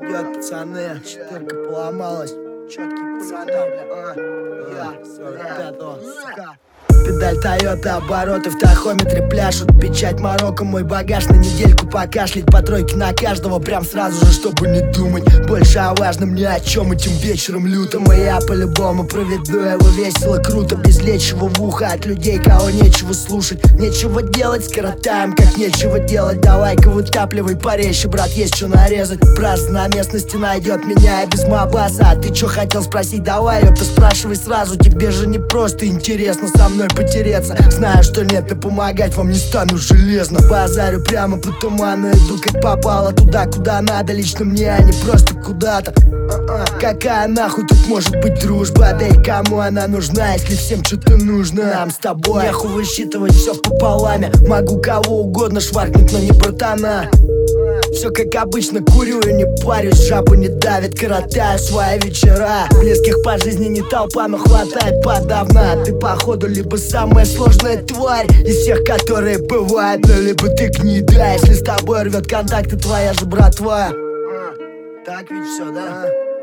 Идет, пацаны, четырка поломалась. Четкие пацаны, бля. 45-го, сука. Педаль Тойота, обороты в тахометре пляшут. Печать Марокко, мой багаж на недельку покашлять. По тройке на каждого, прям сразу же, чтобы не думать больше о важном ни о чем. Этим вечером лютым, и я по-любому проведу его весело, круто, без лечего в ухо от людей, кого нечего слушать. Нечего делать, скоротаем, как нечего делать. Давай-ка вытапливай порезче, брат, есть что нарезать. Праздно на местности найдет меня и без мобаса. А ты чё хотел спросить? Давай, ёпта, спрашивай сразу. Тебе же не просто интересно со мной потереться. Знаю, что нет, и помогать вам не стану железно. Базарю прямо по туману, иду как попало туда, куда надо. Лично мне, а не просто куда-то. Какая нахуй тут может быть дружба? Да и кому она нужна, если всем что-то нужно? Нам с тобой нехуй высчитывать все пополами. Могу кого угодно шваркнуть, но не братана. Все как обычно, курю и не парюсь, жабу не давит, коротаю свои вечера. Близких по жизни не толпа, но хватает подавно. Ты походу либо самая сложная тварь из всех, которые бывают, но либо ты гнида. Если с тобой рвет контакты твоя же братва. Так ведь все, да?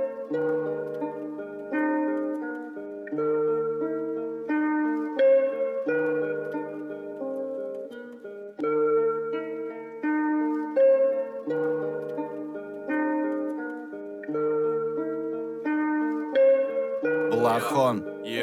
Лахон.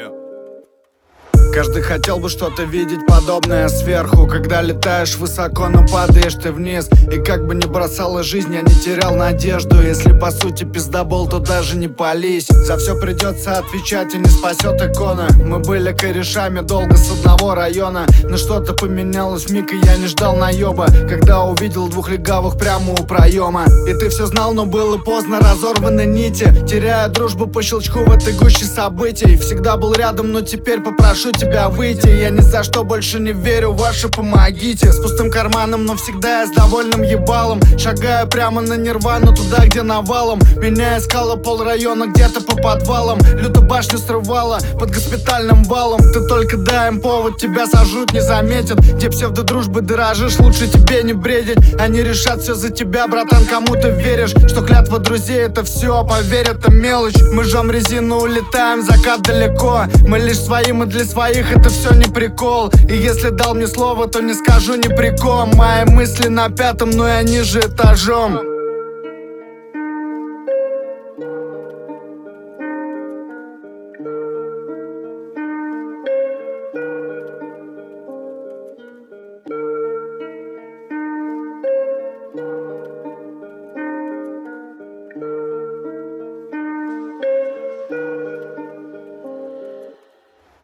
Каждый хотел бы что-то видеть подобное сверху. Когда летаешь высоко, но падаешь ты вниз. И как бы ни бросала жизнь, я не терял надежду. Если по сути пиздобол, то даже не пались. За все придется отвечать, и не спасет икона. Мы были корешами долго с одного района, но что-то поменялось вмиг, и я не ждал наеба, когда увидел двух легавых прямо у проема. И ты все знал, но было поздно, разорваны нити. Теряя дружбу по щелчку в этой гуще событий. Всегда был рядом, но теперь попрошу тебя выйти. Я ни за что больше не верю в ваше помогите. С пустым карманом, но всегда я с довольным ебалом. Шагаю прямо на нирвану, туда, где навалом. Меня искало пол района где-то по подвалам. Люто башню срывала под госпитальным балом. Ты только дай им повод, тебя сожрут, не заметят. Где псевдодружбы дорожишь, лучше тебе не бредить. Они решат все за тебя, братан, кому ты веришь? Что клятва друзей это все, поверь, это мелочь. Мы жжем резину, улетаем, закат далеко. Мы лишь своим и для своих, это все не прикол. И если дал мне слово, то не скажу ни при ком. Мои мысли на пятом, но я ниже этажом.